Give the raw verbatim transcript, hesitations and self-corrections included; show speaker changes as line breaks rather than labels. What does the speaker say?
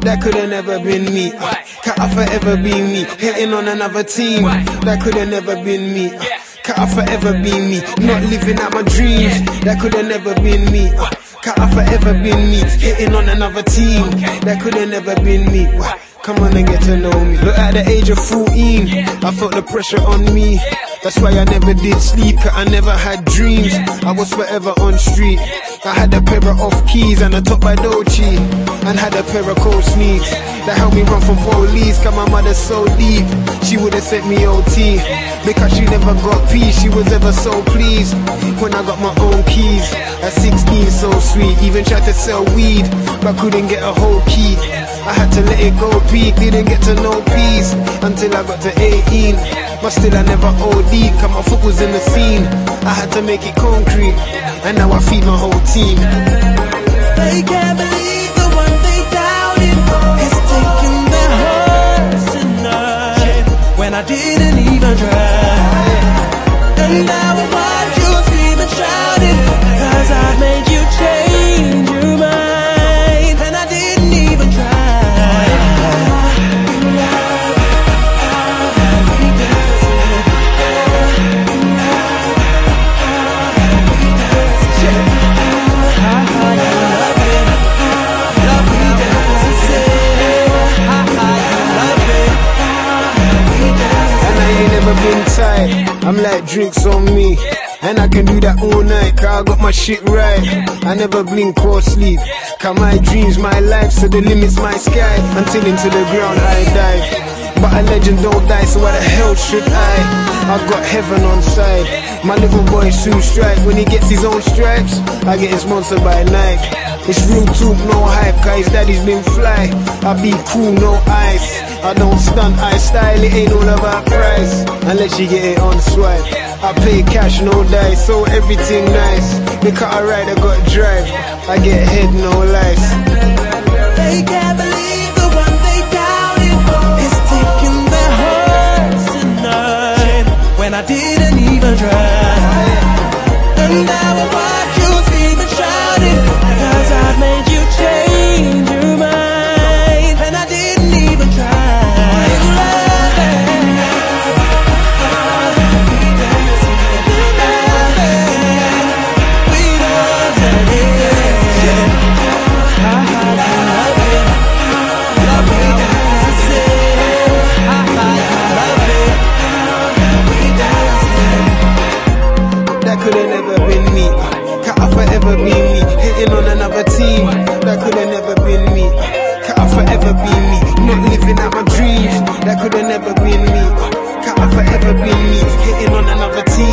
that could've never been me. Uh, Can't I forever be me, hitting on another team. That could've never been me. Uh, Can't I forever be me, not living out my dreams. That could've never been me. Uh, Can't I forever been me, hitting on another team. That could've never been me. Uh, Come on and get to know me. Look, at the age of fourteen, I felt the pressure on me. That's why I never did sleep, cause I never had dreams. I was forever on street. I had a pair of off keys and a top by Dolce, and had a pair of cold sneaks that helped me run from police. Cause my mother's so deep, she would've sent me O T, because she never got peace. She was ever so pleased when I got my own keys. At sixteen, so sweet, even tried to sell weed, but couldn't get a whole key. I had to let it go peak, didn't get to know peace until I got to eighteen. But still I never O D, cause my foot was in the scene. I had to make it concrete, and now I feed my whole team.
They can't believe the one they doubted is taking their hearts tonight, when I didn't even try. And now I watch you scream and shout it, cause I made you change your mind, and I didn't even try.
Been tight, I'm like drinks on me, and I can do that all night, cause I got my shit right. I never blink or sleep, cause my dreams, my life, so the limit's my sky. Until into the ground I dive, but a legend don't die, so why the hell should I? I've got heaven on side, my little boy soon strike. When he gets his own stripes, I get him sponsored by Nike. It's real talk, no hype, cause his daddy's been fly. I be cool, no ice, I don't stunt, I style, it ain't all about price, unless you get it on swipe. I pay cash, no dice, so everything nice. Because I ride, I got drive, I get head, no lies.
They can't believe the one they doubted is taking their hearts tonight, when I didn't even try. And now I watch you scream and shout it, cause I made you change your mind, and I didn't even try.
That could've never been me. Can't I forever be me, hitting on another team. That could've never been me. Can't I forever be me, not living out my dreams. That could've never been me. Can't I forever be me, hitting on another team.